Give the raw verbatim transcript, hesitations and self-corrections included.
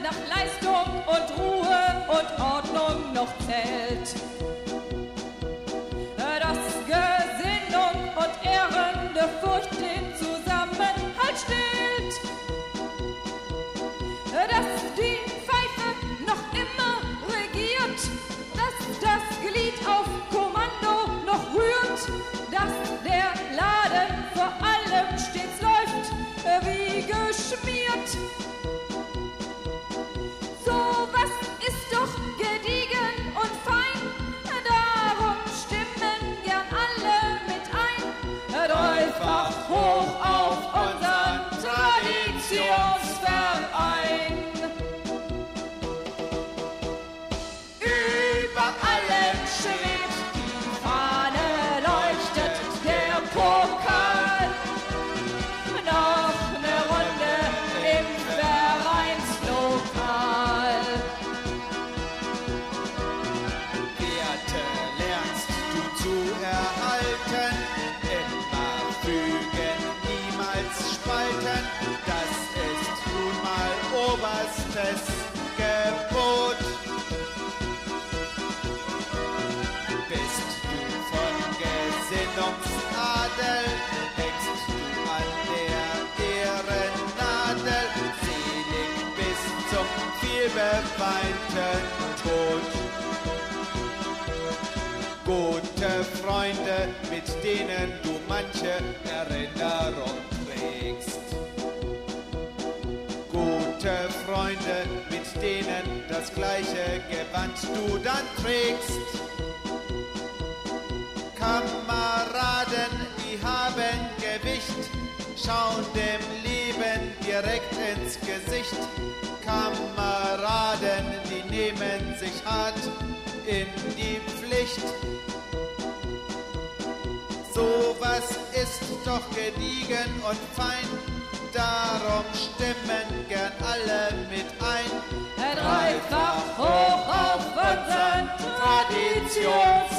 nach Leistung und Ruhe und Ordnung noch zählt. Dass Gesinnung und ehrende Furcht den Zusammenhalt stellt. Dass die Pfeife noch immer regiert, dass das Glied auf Kommando noch rührt, dass der Laden vor allem stets läuft wie geschmiert. So was ist doch gediegen und fein, darum stimmen gern alle mit ein. Dreifach hoch auf unseren Traditionsverein. Über allem schwebt die Fahne, leuchtet der Pokal. Noch ne Runde im Vereinslokal. Werte lernst du zu erhalten, immer fügen, niemals spalten. Das ist nun mal oberstes Gebot. Bist du von Gesinnungsadel, hängst du an der Ehrennadel, selig bis zum vielbeweinten Tod. Gute Freunde, mit denen du manche Erinnerung trägst. Gute Freunde, mit denen das gleiche Gewand du dann trägst. Kameraden, die haben Gewicht, schauen dem Leben direkt ins Gesicht. Kameraden, die nehmen sich hart in die Pflicht. So was ist doch gediegen und fein, darum stimmen gern alle mit ein. Dreifach hoch auf unseren Traditions